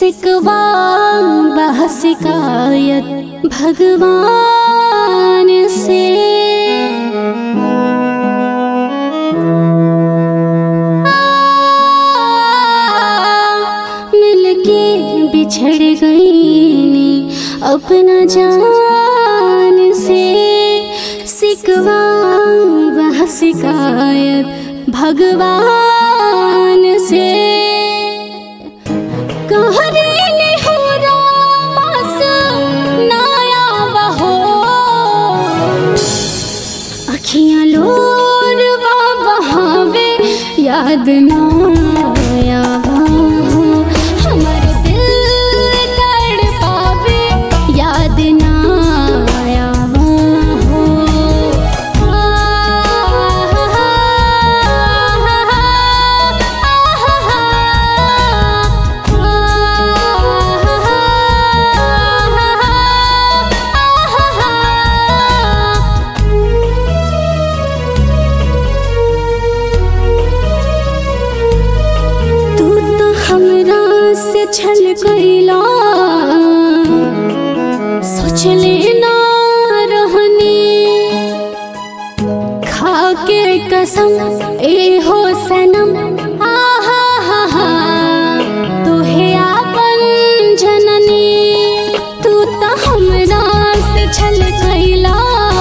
सिकवा बह शिकायत भगवान से। मिलके बिछड़ गई अपना जान से। सिकवा बह शिकायत भगवान से। अखियाँ लोर बहावे याद ना आवा हो। हमार दिल तड़पावे याद ना आवा हो। से छल गईला सोच लेना रहनी। खा के कसम ए हो सनम आहा हा हा तोहे आपन जननी। तू तो हमरा से छल गईला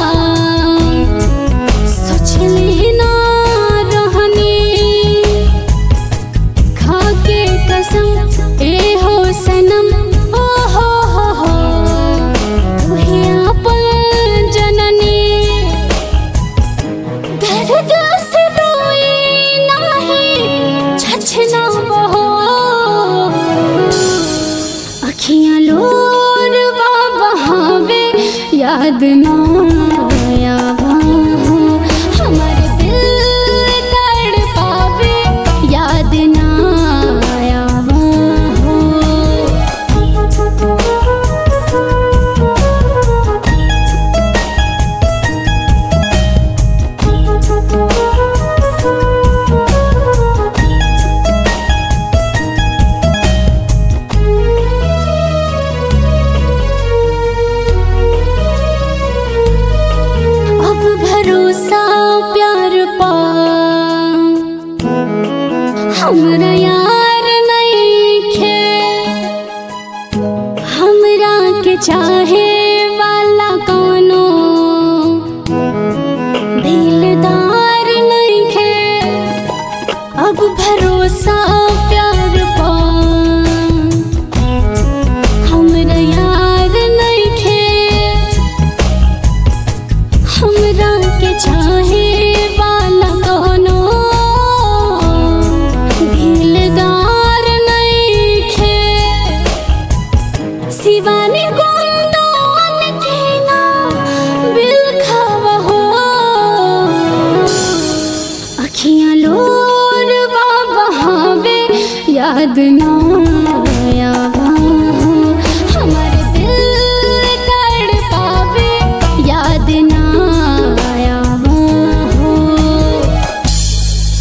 सोच लेना रहनी। खा के कसम ए हो सनम ओ हो तुहे आपन जननी। दर्द से रोई नाही छछना बहो। अखियाँ लोर बहावे याद ना आवा हो। हमार दिल तड़पावे याद ना भरोसा प्यार पा हमरा यार नइखे। हमरा के चाहे वाला कोनो दिलदार नइखे। अब भरोसा प्यार पा हमरा यार नइखे। हमरा के चाहे वाला कोनो दिलदार नइखे। शिवानी गुंदन के ना बिलखावा हो। अखियाँ लोर बहावे याद ना